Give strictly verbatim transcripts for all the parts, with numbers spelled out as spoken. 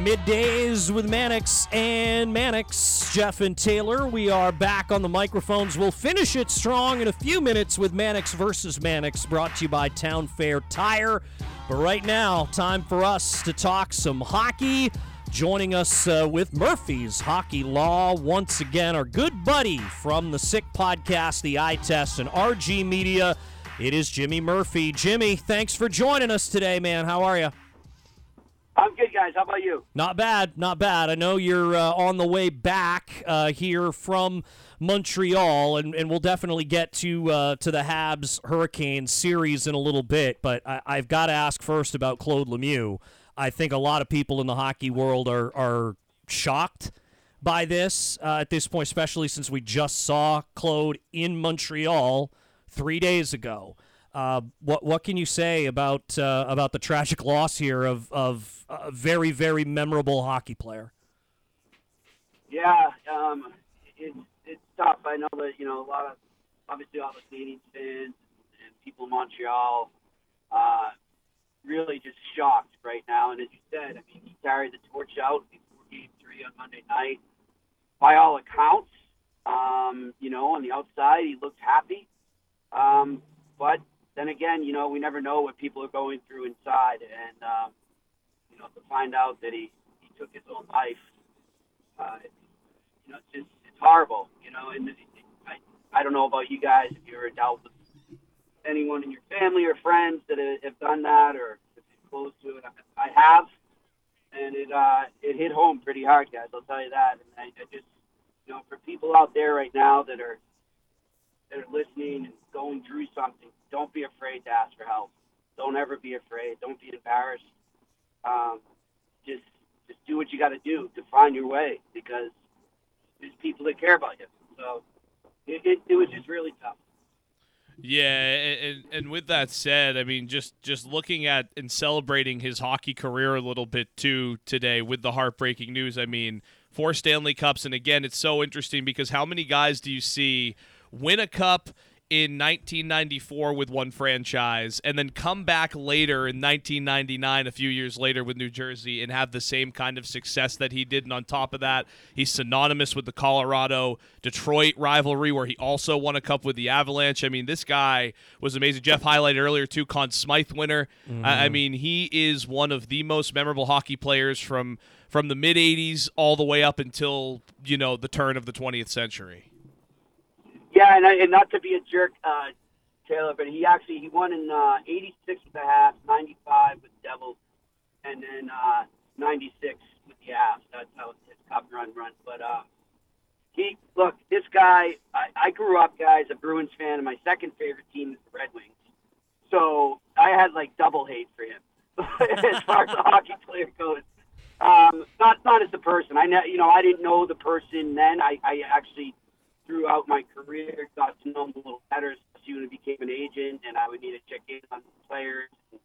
Middays with Mannix and Mannix, Jeff and Taylor. We are back on the microphones. We'll finish it strong in a few minutes with Mannix versus Mannix, brought to you by Town Fair Tire. But right now, time for us to talk some hockey. Joining us uh, with Murphy's Hockey Law, once again, our good buddy from the Sick Podcast, The Eye Test, and R G Media. It is Jimmy Murphy. Jimmy, thanks for joining us today, man. How are you? I'm good, guys. How about you? Not bad, not bad. I know you're uh, on the way back uh, here from Montreal, and, and we'll definitely get to uh, to the Habs Hurricanes series in a little bit, but I, I've got to ask first about Claude Lemieux. I think a lot of people in the hockey world are, are shocked by this uh, at this point, especially since we just saw Claude in Montreal three days ago. Uh, what what can you say about uh, about the tragic loss here of of a very very memorable hockey player? Yeah, um, it's it's tough. I know that you know a lot of obviously all the Canadian fans and people in Montreal uh, really just shocked right now. And as you said, I mean, he carried the torch out before Game Three on Monday night. By all accounts, um, you know, on the outside he looked happy, um, but then again, you know, we never know what people are going through inside, and um, you know, to find out that he, he took his own life, uh, it's, you know, it's just it's horrible, you know. And it, it, I I don't know about you guys if you ever dealt with anyone in your family or friends that have done that or if you're close to it. I, I have, and it uh, it hit home pretty hard, guys. I'll tell you that. And I, I just, you know, for people out there right now that are that are listening and going through something, don't be afraid to ask for help. Don't ever be afraid. Don't be embarrassed. Um, just just do what you got to do to find your way, because there's people that care about you. So it, it, it was just really tough. Yeah, and, and with that said, I mean, just, just looking at and celebrating his hockey career a little bit too today with the heartbreaking news. I mean, four Stanley Cups, and again, it's so interesting because how many guys do you see win a cup in nineteen ninety-four with one franchise and then come back later in nineteen ninety-nine, a few years later with New Jersey, and have the same kind of success that he did. And on top of that, he's synonymous with the Colorado-Detroit rivalry, where he also won a cup with the Avalanche. I mean, this guy was amazing. Jeff highlighted earlier, too, Conn Smythe winner. Mm-hmm. I, I mean, he is one of the most memorable hockey players from, from the mid-eighties all the way up until, you know, the turn of the twentieth century. Yeah, and, and not to be a jerk, uh, Taylor, but he actually he won in uh, eighty-six with the Habs, ninety-five with the Devils, and then uh, ninety-six with the Habs. That's how his cup run runs. But uh, he look, this guy. I, I grew up, guys, a Bruins fan, and my second favorite team is the Red Wings. So I had like double hate for him as far as the hockey player goes. Um, not not as a person. I ne- you know I didn't know the person then. I, I actually. Throughout my career, got to know him a little better, especially when I became an agent, and I would need to check in on the players.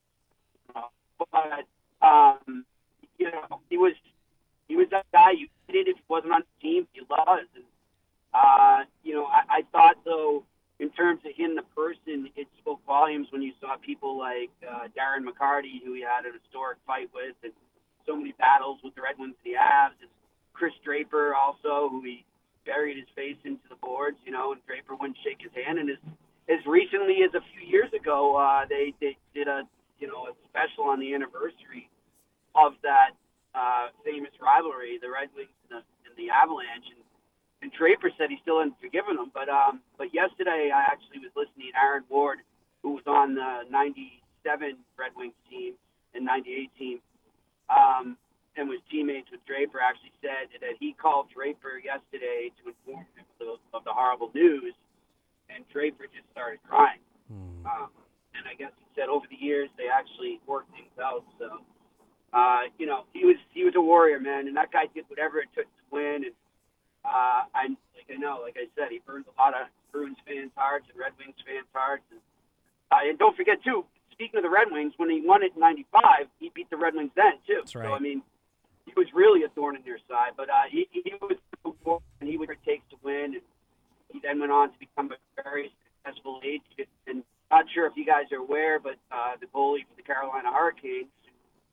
Uh, but um, you know, he was he was that guy you did if he wasn't on the team, he was. And uh, you know, I, I thought though, in terms of him, the person, it spoke volumes when you saw people like uh, Darren McCarty, who he had an historic fight with, and so many battles with the Red Wings and the Avs, and Chris Draper also, who he buried his face into the boards, you know, and Draper wouldn't shake his hand. And as, as recently as a few years ago, uh, they, they did a, you know, a special on the anniversary of that uh, famous rivalry, the Red Wings and the, and the Avalanche. And, and Draper said he still hadn't forgiven them. But um, but yesterday I actually was listening to Aaron Ward, who was on the ninety-seven Red Wings team and ninety-eight team. Um, and was teammates with Draper, actually said that he called Draper yesterday to inform him of the, of the horrible news, and Draper just started crying. Mm. Um, and I guess he said over the years they actually worked things out. So, uh, you know, he was he was a warrior, man, and that guy did whatever it took to win. And uh, I like I know, like I said, he burned a lot of Bruins fans' hearts and Red Wings fans' hearts. And, uh, and don't forget too, speaking of the Red Wings, when he won it in ninety-five, he beat the Red Wings then too. That's right. So I mean. He was really a thorn in their side, but uh, he, he was and he would take to win. And he then went on to become a very successful agent. And not sure if you guys are aware, but uh, the goalie for the Carolina Hurricanes,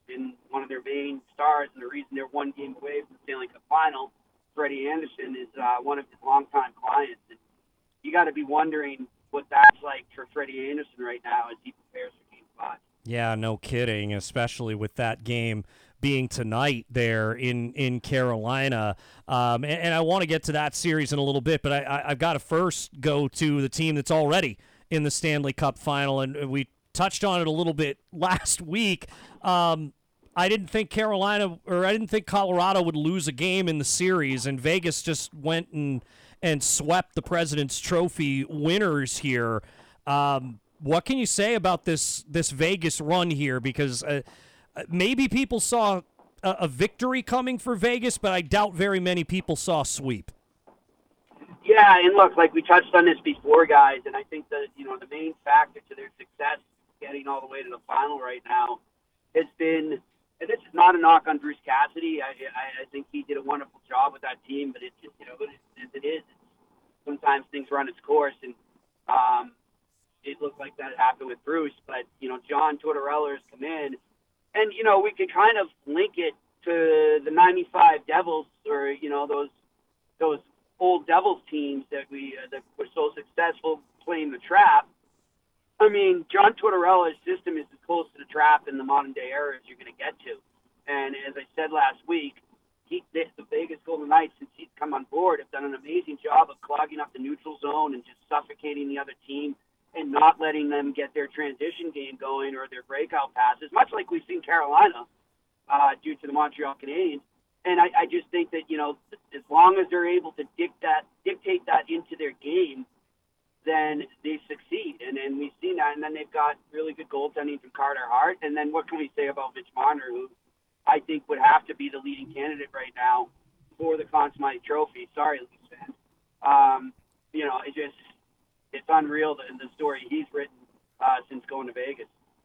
and one of their main stars, and the reason they're one game away from the Stanley Cup final, Freddie Anderson, is uh, one of his longtime clients. And you got to be wondering what that's like for Freddie Anderson right now as he prepares for Game Five. Yeah, no kidding, especially with that game being tonight there in, in Carolina. Um, and, and I want to get to that series in a little bit, but I, I, I've got to first go to the team that's already in the Stanley Cup final, and we touched on it a little bit last week. Um, I didn't think Carolina, or I didn't think Colorado would lose a game in the series, and Vegas just went and, and swept the President's Trophy winners here. Um, what can you say about this this Vegas run here? Because uh, maybe people saw a, a victory coming for Vegas, but I doubt very many people saw a sweep. Yeah, and look, like we touched on this before, guys, and I think that, you know, the main factor to their success getting all the way to the final right now has been, and this is not a knock on Bruce Cassidy. I, I, I think he did a wonderful job with that team, but it's just, you know, it, it is. Sometimes things run its course, and um, it looked like that happened with Bruce. But, you know, John Tortorella has come in, and, you know, we could kind of link it to the ninety-five Devils, or, you know, those those old Devils teams that we uh, that were so successful playing the trap. I mean, John Tortorella's system is as close to the trap in the modern day era as you're going to get to. And as I said last week, he, the, the Vegas Golden Knights, since he's come on board, have done an amazing job of clogging up the neutral zone and just suffocating the other team and not letting them get their transition game going or their breakout passes, much like we've seen Carolina uh, due to the Montreal Canadiens. And I, I just think that, you know, as long as they're able to dict that, dictate that into their game, then they succeed. And, and we've seen that. And then they've got really good goaltending from Carter Hart. And then what can we say about Mitch Marner, who I think would have to be the leading candidate right now for the Conn Smythe Trophy. Sorry, Leafs fans. Um, you know, it just, it's unreal, the, the story he's written uh, since going to Vegas.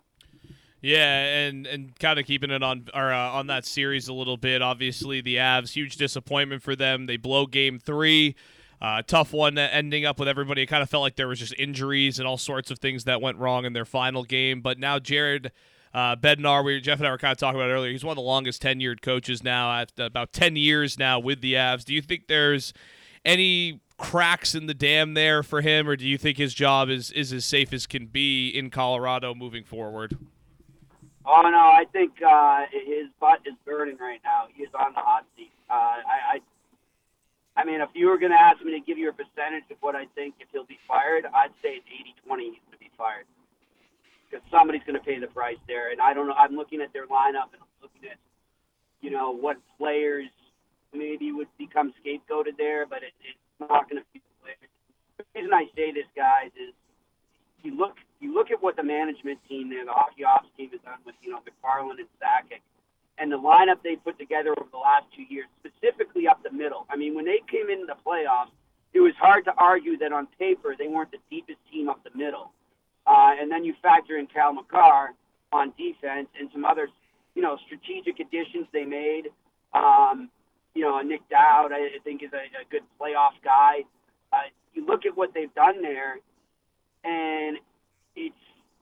Yeah, and, and kind of keeping it on or uh, on that series a little bit. Obviously, the Avs, huge disappointment for them. They blow game three. Uh, tough one ending up with everybody. It kind of felt like there was just injuries and all sorts of things that went wrong in their final game. But now Jared uh, Bednar, we, Jeff and I were kind of talking about it earlier, he's one of the longest tenured coaches now, at about ten years now with the Avs. Do you think there's any cracks in the dam there for him, or do you think his job is, is as safe as can be in Colorado moving forward? Oh, no, I think uh, his butt is burning right now. He is on the hot seat. Uh, I, I I mean, if you were going to ask me to give you a percentage of what I think if he'll be fired, I'd say it's eighty twenty he's going to be fired. Because somebody's going to pay the price there. And I don't know. I'm looking at their lineup and I'm looking at, you know, what players maybe would become scapegoated there, but it, it's not going to be the players. The reason I say this, guys, is you look you look at what the management team there, the hockey ops team has done with, you know, McFarland and Sakic, and the lineup they put together over the last two years, specifically up the middle. I mean, when they came into the playoffs, it was hard to argue that on paper they weren't the deepest team up the middle. Uh, and then you factor in Cal McCarr on defense and some other, you know, strategic additions they made. Um, you know, Nick Dowd, I think, is a, a good playoff guy. Uh, you look at what they've done there, and it's,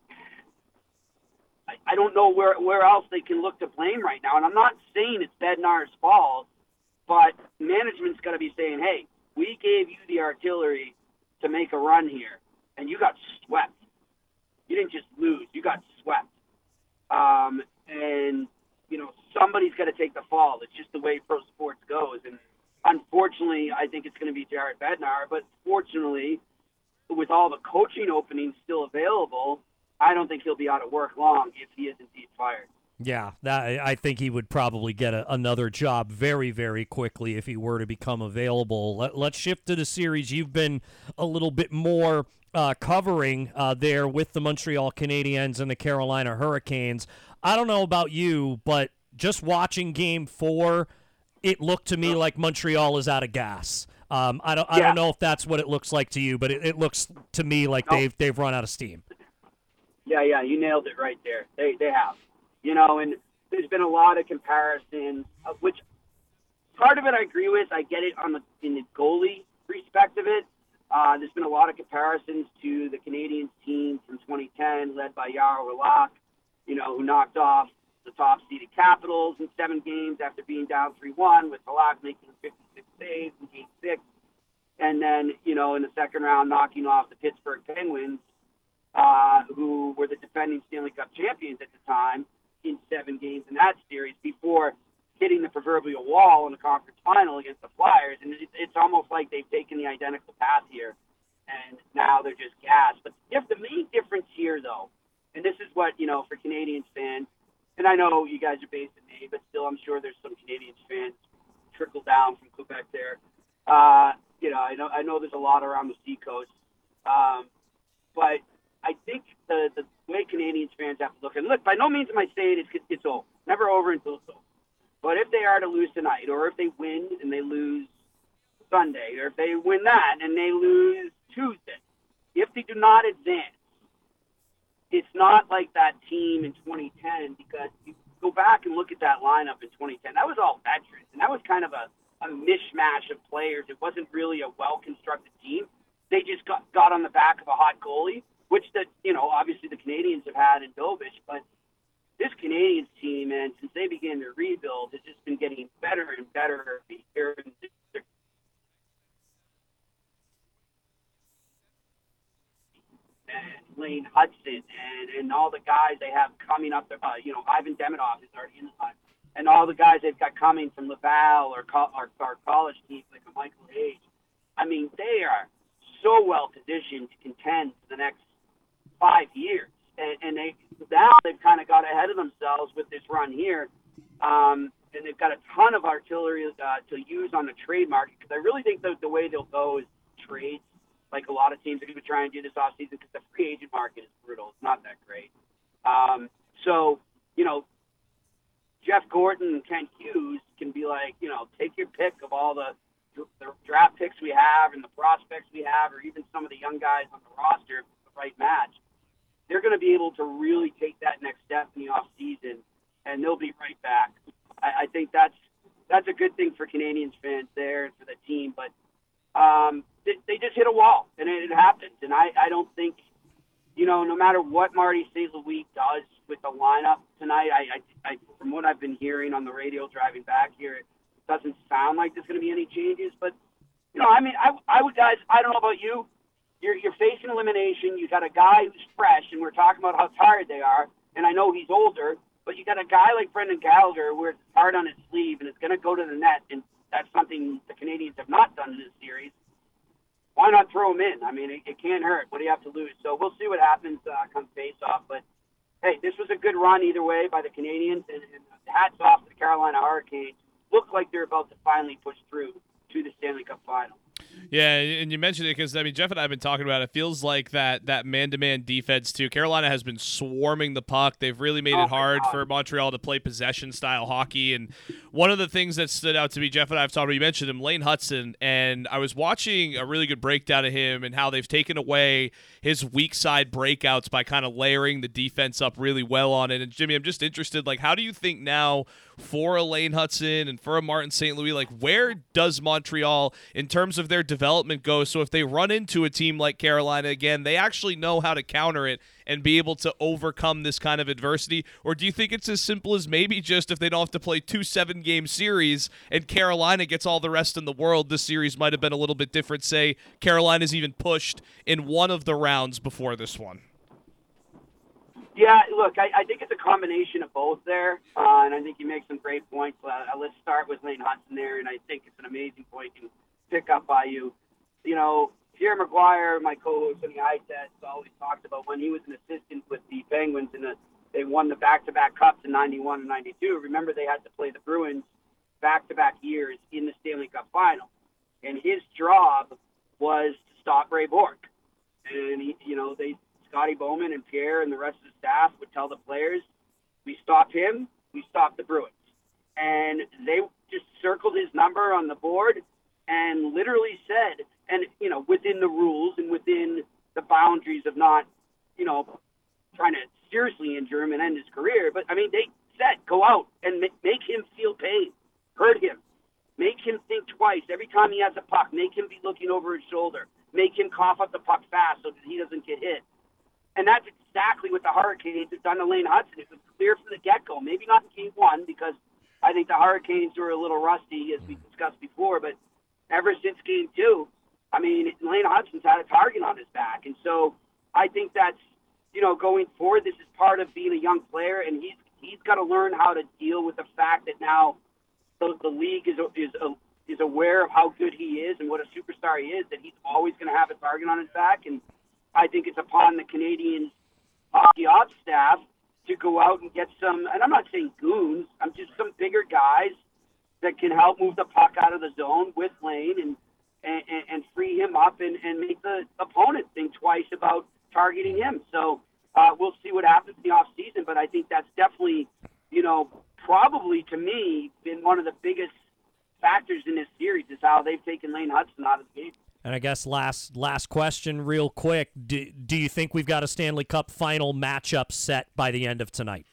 I, I don't know where, where else they can look to blame right now. And I'm not saying it's Bednar's fault, but management's got to be saying, hey, we gave you the artillery to make a run here, and you got swept. You didn't just lose. You got swept. Um, and, you know, somebody's got to take the fall. It's just the way pro sports goes. And unfortunately, I think it's going to be Jared Bednar. But fortunately, with all the coaching openings still available, I don't think he'll be out of work long if he is indeed fired. Yeah, that, I think he would probably get a, another job very, very quickly if he were to become available. Let, let's shift to the series. You've been a little bit more uh, covering uh, there with the Montreal Canadiens and the Carolina Hurricanes. I don't know about you, but just watching Game Four, it looked to me like Montreal is out of gas. Um, I don't, I yeah. don't know if that's what it looks like to you, but it, it looks to me like no. they've they've run out of steam. Yeah, yeah, you nailed it right there. They they have. You know, and there's been a lot of comparisons, of which part of it I agree with. I get it on the in the goalie respect of it. Uh, there's been a lot of comparisons to the Canadiens team from twenty ten, led by Jarro Halak, you know, who knocked off the top-seeded Capitals in seven games after being down three one, with Halak making fifty-six saves in game six. And then, you know, in the second round, knocking off the Pittsburgh Penguins, uh, who were the defending Stanley Cup champions at the time, in seven games in that series before hitting the proverbial wall in the conference final against the Flyers. And it, it's almost like they've taken the identical path here, and now they're just gassed. But if the main difference here, though, and this is what, you know, for Canadiens fans, and I know you guys are based in Maine, but still I'm sure there's some Canadiens fans trickle down from Quebec there. Uh, you know, I know I know there's a lot around the seacoast. Um, but I think the, the way Canadiens fans have to look, and look, by no means am I saying it's, it's over. Never over until it's over. But if they are to lose tonight, or if they win and they lose Sunday, or if they win that and they lose Tuesday, if they do not advance, it's not like that team in twenty ten, because you go back and look at that lineup in twenty ten. That was all veterans, and that was kind of a, a mishmash of players. It wasn't really a well-constructed team. They just got, got on the back of a hot goalie, which, the, you know, obviously the Canadiens have had in Dovish, but this Canadiens team, man, since they began their rebuild, has just been getting better and better every year. And Lane Hudson and, and all the guys they have coming up, uh, you know, Ivan Demidov is already in the line. And all the guys they've got coming from Laval or, co- or, or college teams like a Michael Hayes. I mean, they are so well positioned to contend for the next five years. And, and they now they've kind of got ahead of themselves with this run here. Um, and they've got a ton of artillery uh, to use on the trade market, because I really think that the way they'll go is trades. Like a lot of teams are going to try and do this offseason, because the free agent market is brutal. It's not that great. Um, so, you know, Jeff Gordon and Kent Hughes can be like, you know, take your pick of all the, the draft picks we have and the prospects we have, or even some of the young guys on the roster, the right match. They're going to be able to really take that next step in the offseason, and they'll be right back. I, I think that's that's a good thing for Canadiens fans there and for the team. But um, they, they just hit a wall, and it, it happens. And I, I don't think, you know, no matter what Marty Saint Louis does with the lineup tonight, I, I, I, from what I've been hearing on the radio driving back here, it doesn't sound like there's going to be any changes. But, you know, I mean, I, I would, guys, I don't know about you. You're, you're facing elimination. You got a guy who's fresh, and we're talking about how tired they are. And I know he's older, but you got a guy like Brendan Gallagher who wears his heart on his sleeve and is going to go to the net, and that's something the Canadiens have not done in this series. Why not throw him in? I mean, it, it can't hurt. What do you have to lose? So we'll see what happens uh, come face-off. But, hey, this was a good run either way by the Canadiens, and, and hats off to the Carolina Hurricanes. Look like they're about to finally push through to the Stanley Cup Final. Yeah, and you mentioned it because, I mean, Jeff and I have been talking about it. It feels like that that man-to-man defense, too. Carolina has been swarming the puck. They've really made oh it hard God. for Montreal to play possession-style hockey. And one of the things that stood out to me, Jeff and I have talked about, you mentioned him, Lane Hudson, and I was watching a really good breakdown of him and how they've taken away his weak-side breakouts by kind of layering the defense up really well on it. And, Jimmy, I'm just interested, like, how do you think now for a Lane Hudson and for a Martin Saint Louis, like, where does Montreal, in terms of their development, go? So if they run into a team like Carolina again, they actually know how to counter it and be able to overcome this kind of adversity? Or do you think it's as simple as maybe just if they don't have to play two seven-game series and Carolina gets all the rest in the world, this series might have been a little bit different? Say Carolina's even pushed in one of the rounds before this one. Yeah, look, I, I think it's a combination of both there, uh, and I think you make some great points. Uh, let's start with Lane Hudson there, and I think it's an amazing point you can pick up by you. You know, Pierre Maguire, my co-host on the iTest, always talked about when he was an assistant with the Penguins, and the, they won the back-to-back cups in ninety-one and ninety-two. Remember, they had to play the Bruins back-to-back years in the Stanley Cup Final, and his job was to stop Ray Bourque. And, he, you know, they Scotty Bowman and Pierre and the rest of the staff would tell the players, we stop him, we stop the Bruins. And they just circled his number on the board and literally said, and, you know, within the rules and within the boundaries of not, you know, trying to seriously injure him and end his career, but, I mean, they said, go out and make him feel pain, hurt him, make him think twice. Every time he has a puck, make him be looking over his shoulder, make him cough up the puck fast so that he doesn't get hit. And that's exactly what the Hurricanes have done to Lane Hudson. It was clear from the get-go. Maybe not in game one because I think the Hurricanes were a little rusty, as we discussed before, but ever since game two, I mean, Lane Hudson's had a target on his back. And so I think that's, you know, going forward, this is part of being a young player, and he's he's got to learn how to deal with the fact that now the, the league is is is aware of how good he is and what a superstar he is, that he's always going to have a target on his back. And I think it's upon the Canadiens hockey ops staff to go out and get some, and I'm not saying goons, I'm just some bigger guys that can help move the puck out of the zone with Lane and and, and free him up and, and make the opponent think twice about targeting him. So uh, we'll see what happens in the off season, but I think that's definitely, you know, probably to me been one of the biggest factors in this series is how they've taken Lane Hudson out of the game. And I guess last last question real quick, do, do you think we've got a Stanley Cup final matchup set by the end of tonight?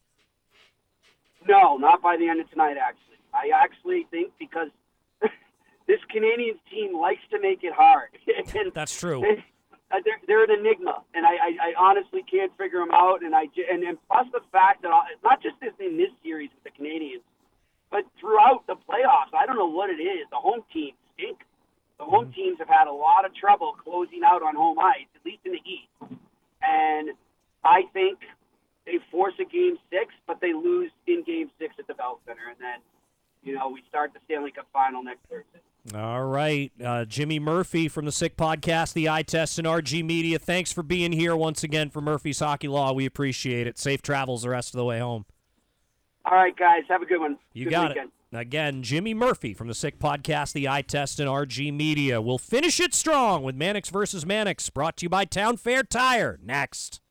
No, not by the end of tonight, actually. I actually think because this Canadiens team likes to make it hard. And that's true. They, uh, they're, they're an enigma, and I, I, I honestly can't figure them out. And I and, and plus the fact that it's not just this in this series with the Canadiens, but throughout the playoffs, I don't know what it is. The home teams stink. The home mm-hmm. teams have had a lot of trouble closing out on home ice, at least in the East. And I think they force a game six, but they lose in game six at the Bell Center, and then you know we start the Stanley Cup final next Thursday. All right. Uh, Jimmy Murphy from the Sick Podcast, the Eye Test, and R G Media. Thanks for being here once again for Murphy's Hockey Law. We appreciate it. Safe travels the rest of the way home. All right, guys. Have a good one. You good got weekend. it. Again, Jimmy Murphy from the Sick Podcast, the Eye Test, and R G Media. We'll finish it strong with Mannix versus Mannix, brought to you by Town Fair Tire. Next.